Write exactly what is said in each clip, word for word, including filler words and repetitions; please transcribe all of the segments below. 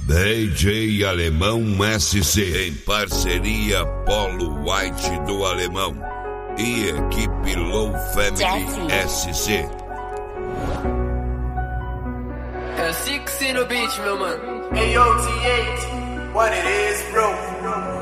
D J Alemão S C, em parceria Polo White do Alemão e equipe Low Family S C. É Six no beat, meu mano. Hey yo, T oito, what it is, bro?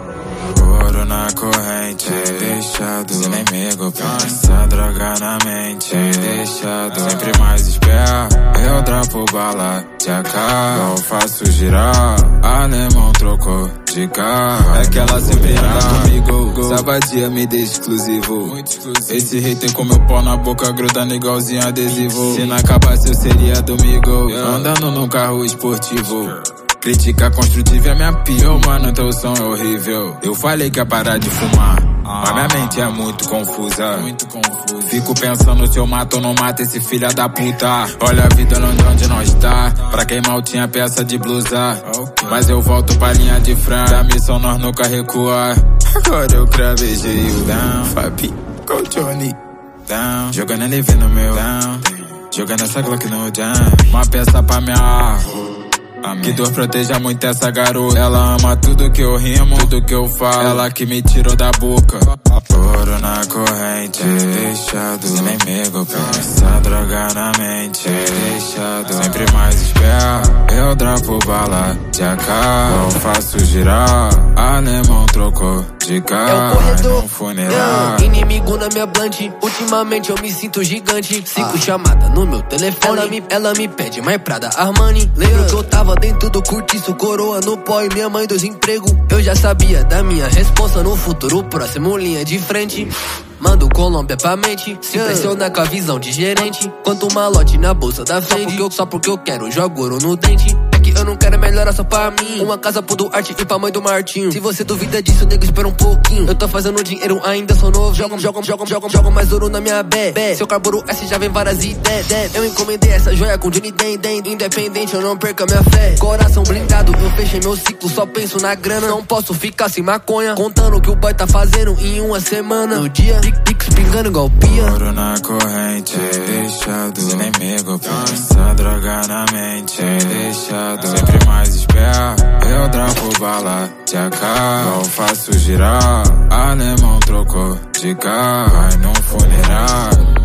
Ouro na corrente, deixado inimigo, pensa droga na mente, deixado sempre mais esperto. Eu dropo bala de A K, eu faço girar. Alemão trocou de carro, é que ela sempre anda comigo. Sabadia me deixa exclusivo. Esse hater com meu pau na boca grudando igualzinho adesivo. Se não acabasse eu seria domingo, andando num carro esportivo. Crítica construtiva é minha pior, mano, teu som é horrível. Eu falei que ia parar de fumar, mas minha mente é muito confusa. Fico pensando se eu mato ou não mato esse filho da puta. Olha a vida onde, onde nós tá, pra quem mal tinha peça de blusa. Mas eu volto pra linha de frente, a missão nós nunca recuar. Agora eu cravejei o down, Fabi, com Johnny down. Jogando ele no meu down, jogando essa Glock no jam. Uma peça pra minha arro, que Deus proteja muito essa garota. Ela ama tudo que eu rimo, tudo que eu falo. Ela que me tirou da boca. Ouro na corrente, deixado inimigo, pensa droga na mente, deixado sempre mais esperto. Eu dropo bala de A K, eu faço girar. Alemão trocou de carro, é um funeral. Yeah. Inimigo na minha blunt, ultimamente eu me sinto gigante. Cinco ah. chamadas no meu telefone, ela me, ela me pede mais Prada Armani. Lembro que eu tava dentro do curtiço, coroa no pó e minha mãe dos empregos. Eu já sabia da minha resposta, no futuro próximo linha de frente. Mando Colômbia pra mente, se impressiona com a visão de gerente. Quanto malote na bolsa da frente, só porque eu, só porque eu quero, jogo ouro no dente. É que eu não quero melhorar só pra mim, uma casa pro Duarte e pra mãe do Martinho. Se você duvida disso, nego, espera um pouquinho. Eu tô fazendo dinheiro, ainda sou novo. Jogo, jogo, jogo, jogo, jogo mais ouro na minha bé. Seu carburo S já vem várias ideias. Eu encomendei essa joia com Johnny Den Den. Independente, eu não perco a minha fé. Coração blindado, eu fechei meu ciclo, só penso na grana. Não posso ficar sem maconha, contando o que o boy tá fazendo em uma semana. No dia, Pix pingando igual pia. Ouro na corrente, deixado inimigo, pensa droga na mente, deixado sempre mais esperto. Eu dropo bala de A K, eu faço girar. Alemão trocou de carro, vai num funeral.